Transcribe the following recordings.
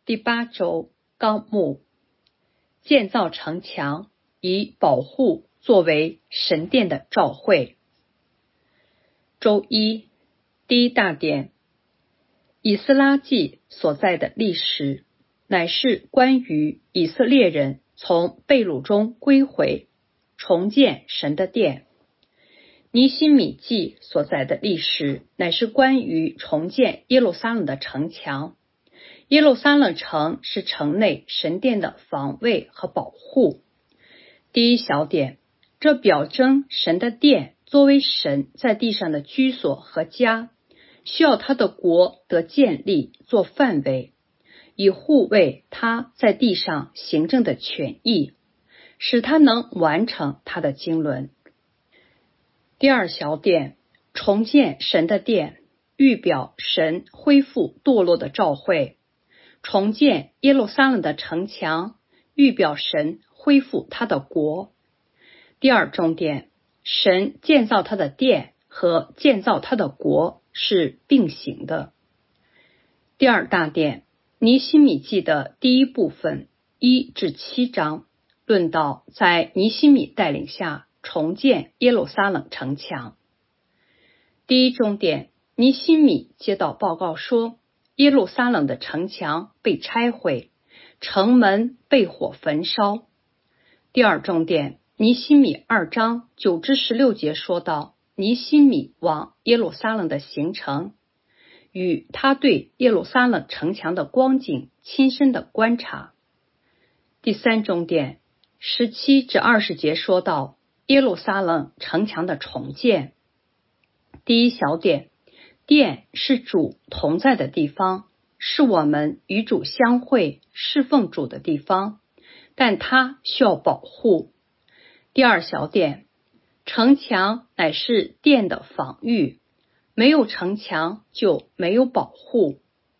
第8周纲目：建造城墙，以保护作为神殿的召会。周1第1大点：以斯拉记所在的历史，乃是关于以色列人从被掳中归回，重建神的殿。尼希米记所在的历史，乃是关于重建耶路撒冷的城墙。耶路撒冷城是城内神殿的防卫和保护。第一小点，这表征神的殿作为神在地上的居所和家，需要他的国得建立做范围，以护卫他在地上行政的权益，使他能完成他的经纶。第二小点，重建神的殿，预表神恢复堕落的召会。重建耶路撒冷的城墙，预表神恢复他的国。第二重点，神建造他的殿和建造他的国是并行的。第二大点，尼希米记的第一部分1至7章，论到在尼希米带领下重建耶路撒冷城墙。第一重点，尼希米接到报告说，耶路撒冷的城墙被拆毁，城门被火焚烧。第二重点，尼希米2章9至16节说到尼希米往耶路撒冷的行程，与他对耶路撒冷城墙的光景亲身的观察。第三重点17至20节说到耶路撒冷城墙的重建。第一小点，殿是主同在的地方，是我们与主相会侍奉主的地方，但它需要保护。第二小点，城墙乃是殿的防御，没有城墙就没有保护。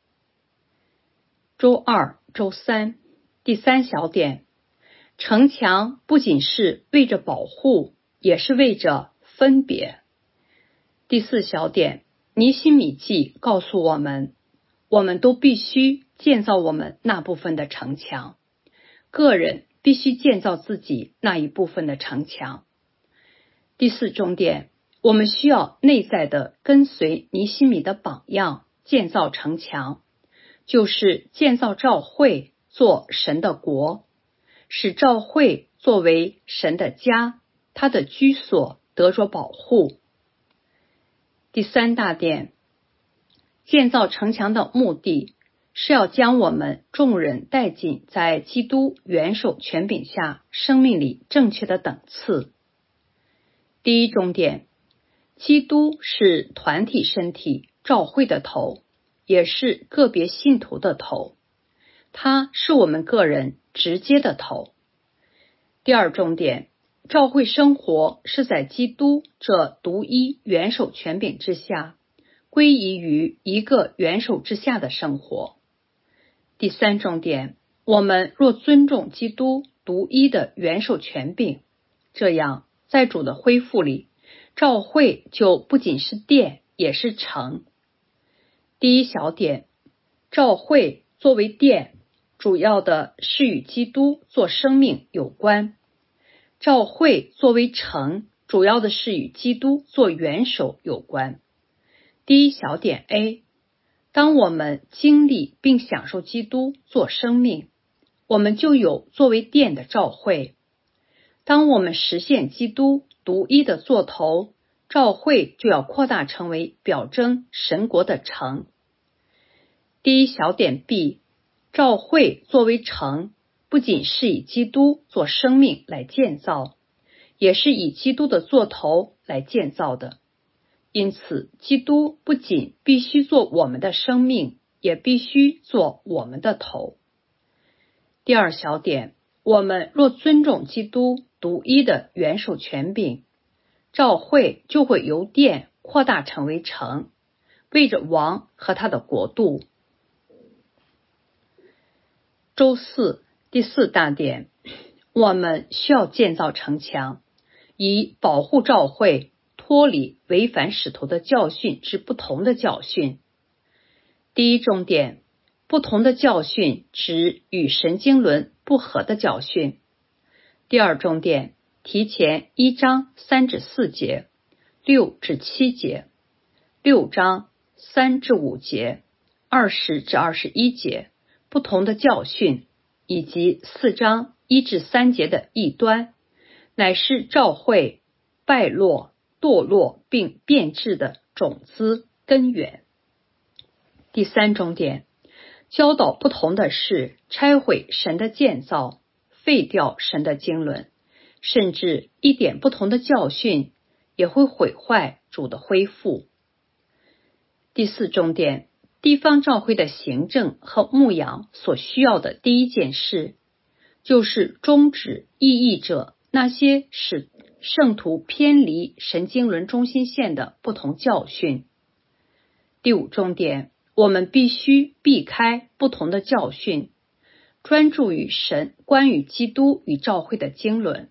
周2、周3第三小点，城墙不仅是为着保护，也是为着分别。第四小点，尼希米记告诉我们，我们都必须建造我们那部分的城墙，个人必须建造自己那一部分的城墙。第四重点，我们需要内在的跟随尼希米的榜样建造城墙，就是建造召会做神的国，使召会作为神的家，他的居所得着保护。第三大点，建造城墙的目的是要将我们众人带进在基督元首权柄下生命里正确的等次。第一重点，基督是团体身体召会的头，也是个别信徒的头，他是我们个人直接的头。第二重点，召会生活是在基督这独一元首权柄之下，归依于一个元首之下的生活。第三重点，我们若尊重基督独一的元首权柄，这样在主的恢复里，召会就不仅是殿，也是城。第一小点，召会作为殿，主要的是与基督做生命有关。召会作为城，主要的是与基督做元首有关。第一小点 A， 当我们经历并享受基督做生命，我们就有作为殿的召会。当我们实现基督独一的座头，召会就要扩大成为表征神国的城。第一小点 B， 召会作为城，不仅是以基督做生命来建造，也是以基督的座头来建造的。因此，基督不仅必须做我们的生命，也必须做我们的头。第二小点，我们若尊重基督独一的元首权柄，召会就会由殿扩大成为城，为着王和他的国度。周4第四大点，我们需要建造城墙，以保护召会脱离违反使徒的教训之不同的教训。第一重点， 不同的教训指与神经轮不合的教训。第二重点，提前1章3至4节、6至7节、6章3至5节、20至21节不同的教训，以及4章1至3节的异端，乃是教会败落、堕落并变质的种子根源。第三重点，教导不同的是拆毁神的建造，废掉神的经纶，甚至一点不同的教训也会毁坏主的恢复。第四重点，地方教会的行政和牧养所需要的第一件事，就是终止异议者那些使圣徒偏离神经轮中心线的不同教训。第五重点，我们必须避开不同的教训，专注于神关于基督与教会的经纶。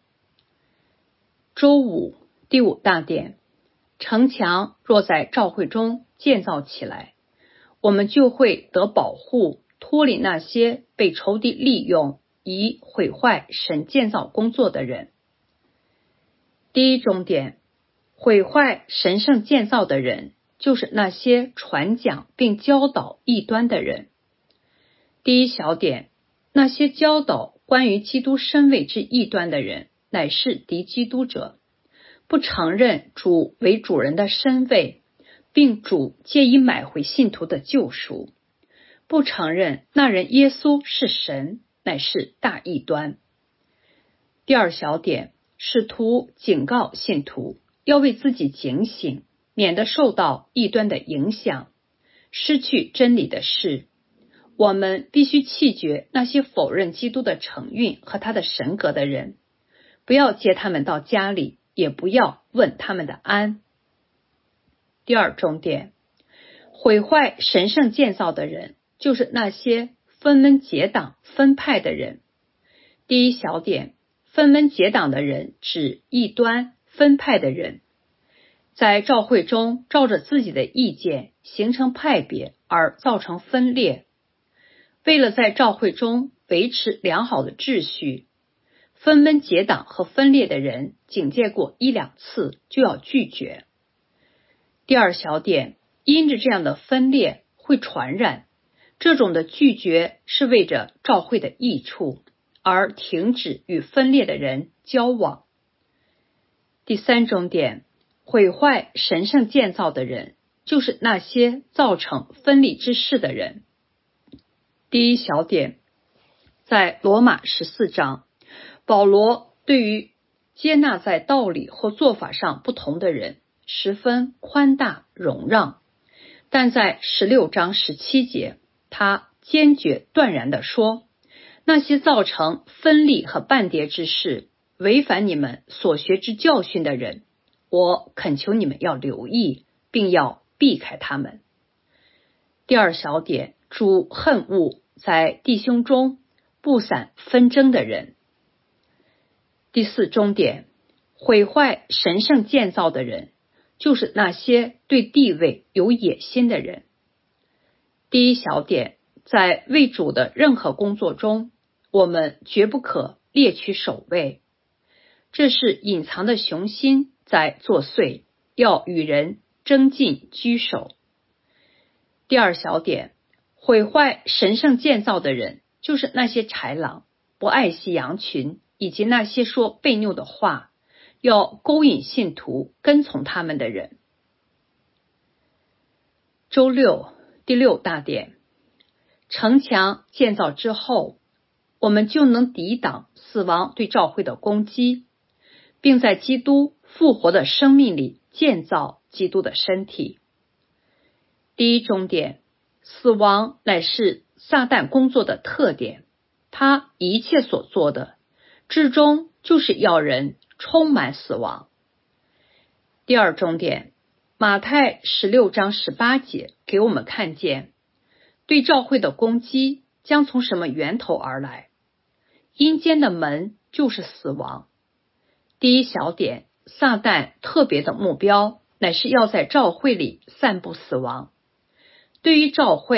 周五，第五大点，城墙若在教会中建造起来，我们就会得保护，脱离那些被仇敌利用以毁坏神建造工作的人。第一重点，毁坏神圣建造的人，就是那些传讲并教导异端的人。第一小点，那些教导关于基督身位之异端的人，乃是敌基督者，不承认主为主人的身位，并主借以买回信徒的救赎，不承认那人耶稣是神，乃是大异端。第二小点，使徒警告信徒要为自己警醒，免得受到异端的影响，失去真理的事。我们必须弃绝那些否认基督的承运和他的神格的人，不要接他们到家里，也不要问他们的安。第二重点，毁坏神圣建造的人，就是那些分门结党分派的人。第一小点，分门结党的人指异端分派的人，在教会中照着自己的意见形成派别而造成分裂。为了在教会中维持良好的秩序，分门结党和分裂的人警戒过1-2次就要拒绝。第二小点，因着这样的分裂会传染，这种的拒绝是为着教会的益处，而停止与分裂的人交往。第三重点，毁坏神圣建造的人，就是那些造成分离之事的人。第一小点，在罗马14章，保罗对于接纳在道理或做法上不同的人十分宽大容让，但在16章17节，他坚决断然地说，那些造成分离和半跌之事，违反你们所学之教训的人，我恳求你们要留意，并要避开他们。第二小点，主恨恶在弟兄中布散纷争的人。第四重点，毁坏神圣建造的人，就是那些对地位有野心的人。第一小点，在为主的任何工作中，我们绝不可猎取首位，这是隐藏的雄心在作祟，要与人争竞居首。第二小点，毁坏神圣建造的人，就是那些豺狼，不爱惜羊群，以及那些说悖谬的话，要勾引信徒跟从他们的人。周六，第六大点，城墙建造之后，我们就能抵挡死亡对教会的攻击，并在基督复活的生命里建造基督的身体。第一重点，死亡乃是撒旦工作的特点，他一切所做的至终就是要人充满死亡。第二重点，马太16章18节给我们看见对教会的攻击将从什么源头而来。阴间的门就是死亡。第一小点，撒旦特别的目标乃是要在教会里散布死亡。对于教会，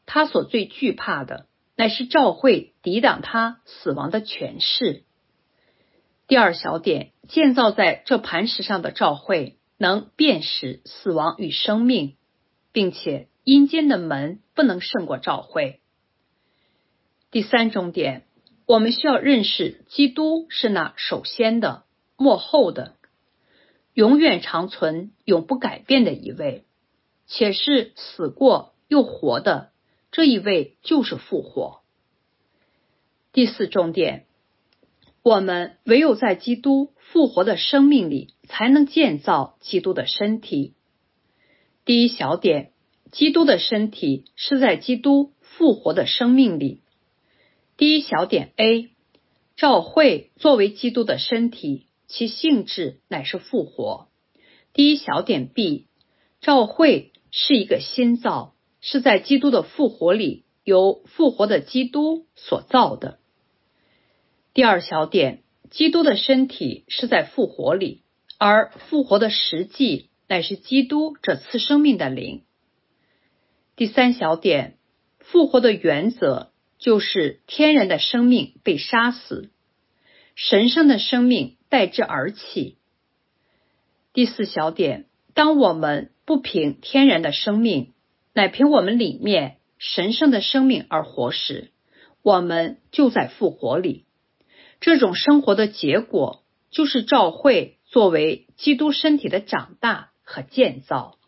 他所最惧怕的，乃是教会抵挡他死亡的权势。第二小点，建造在这磐石上的教会能辨识死亡与生命，并且阴间的门不能胜过教会。第三重点，我们需要认识基督是那首先的、末后的、永远长存、永不改变的一位，且是死过又活的，这一位就是复活。第四重点，我们唯有在基督复活的生命里，才能建造基督的身体。第一小点，基督的身体是在基督复活的生命里。第一小点 A， 教会作为基督的身体，其性质乃是复活。第一小点 B， 教会是一个新造，是在基督的复活里由复活的基督所造的。第二小点，基督的身体是在复活里，而复活的实际乃是基督这赐生命的灵。第三小点，复活的原则就是天然的生命被杀死，神圣的生命代之而起。第四小点，当我们不凭天然的生命，乃凭我们里面神圣的生命而活时，我们就在复活里。这种生活的结果就是教会作为基督身体的长大和建造。